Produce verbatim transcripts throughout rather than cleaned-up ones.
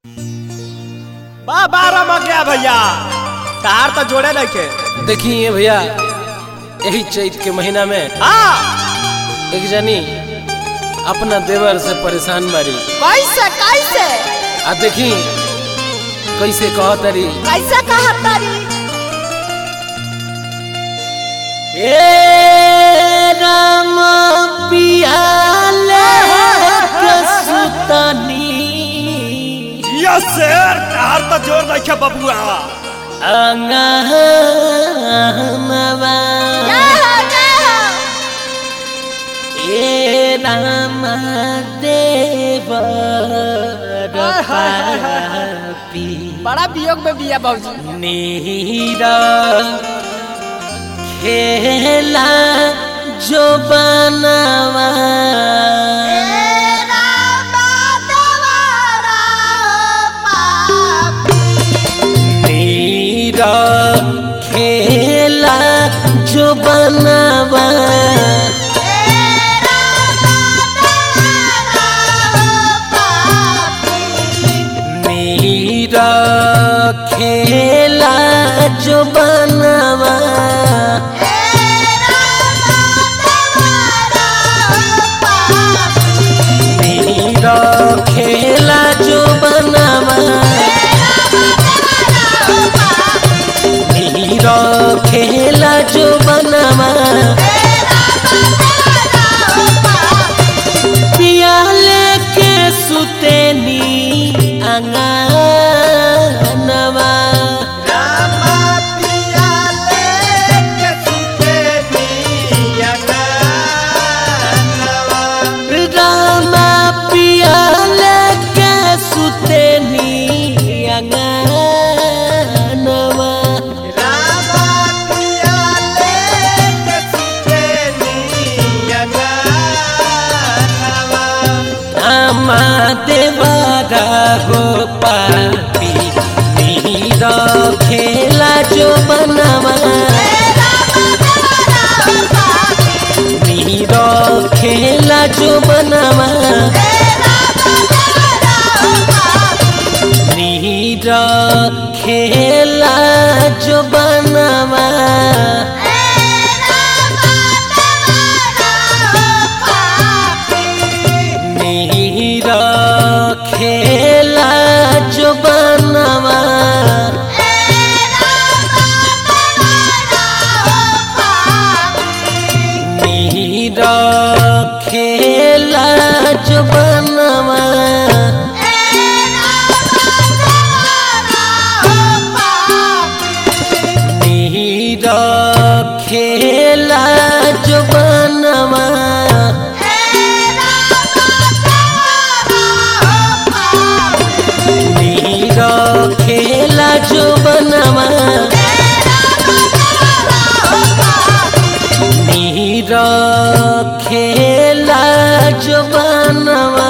बा बारह मग गया भैया, तार तो जोड़े नहीं के। देखिए भैया, यही चैत के महीना में हाँ एक जनी अपना देवर से परेशान बारी। कैसे कैसे आ देखी कैसे कहतरी कैसे कहतरी ए राम पियाले के सुतनी ये शेर तार तो जोड़ नहीं के बबुआ। अंगनवा ए राम देवर पापी बड़ा वियोग में बिया बाबूजी। नीरा खेला जो बनवा नीरा खेला जो बनवा नीरा खेला जो बनवा नीरा खेला जो बनवा नीरा खेला जो बनवा पियाले के सुतेनी अंगनवा रामा पियाले के सुतेनी अंगनवा आमा देवारा हो पापी नीरा खेला जो बनवा नीरा खेला जो बनवा नीरा खेला जो बनवा नीरा खेला जो बनवा नीरा खेला जो बनवा नीरा खेला जो बनवा नीरा खेला जो बनवा नीरा खेला जो बनवा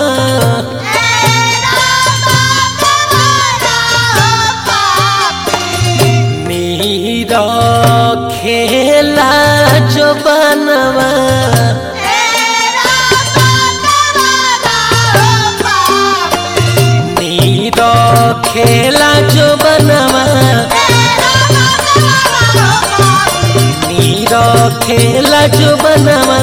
नीरा खेला जो बनवा नीरा खेला जो बनवा नीरा खेला जो बनवा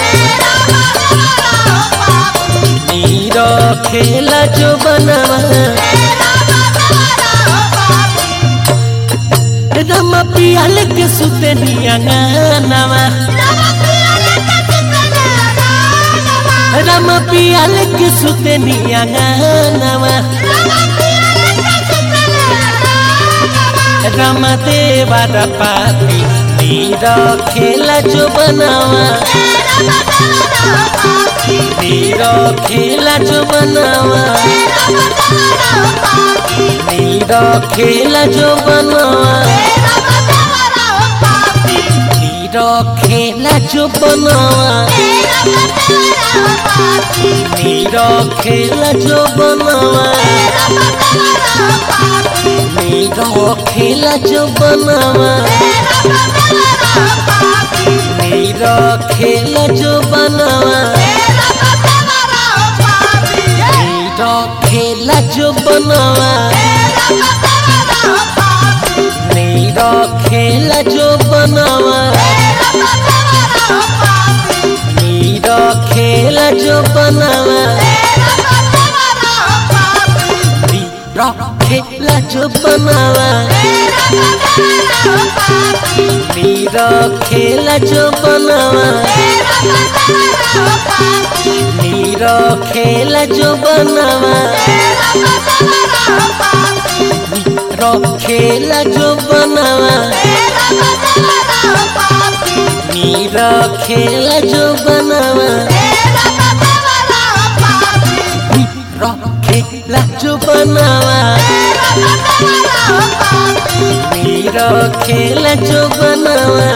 नीरा खेला जो बनवा राम पियाले के सुतेनी अंगनवा राम पियाले के सुतेनी अंगनवा राम देवारा पापी नीरा खेला जो बनवा नीरा खेला जो बनवा नीरा खेला जो बनवा नीरा खेला जो बनवा नीरा खेला जो बनवा नीरा खेला जो बनवा नीरा खेला जो बनवा खेला जो बनवा मेरा खेला जो बनवा मेरा खेला जो बनवा मेरा खेला जो बनवा मेरा खेला जो बनवा मेरा खेला जो बनवा मेरा खेला जो बनवा मेरा खेला जो बनवा मेरा खेला जो बनवा मेरा खेला जो बनवा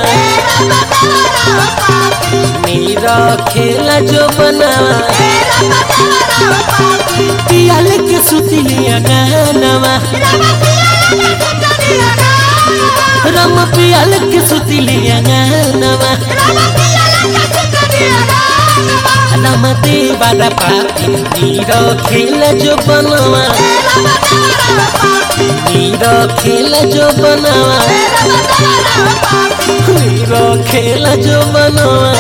मेरा खेला जो बनवा पियाल के सुतिलिया गानवा रम पियाल के सुतिलिया गानवा रम देवारा पाती मेरा खेला जो बनवा मेरा खेला जो बनवा मेरा खेला जो बनवा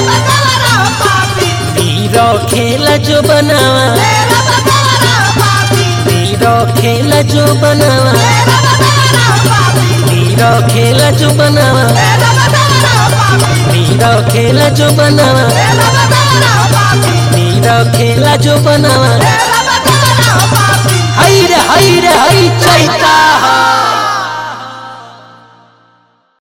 मेरा खेला जो बनवा मेरा खेला जो बनवा मेरा खेला जो बनवा मेरा खेला जो बनवा मेरा खेला जो बनवा हाय रे हाय रे हाय चैता।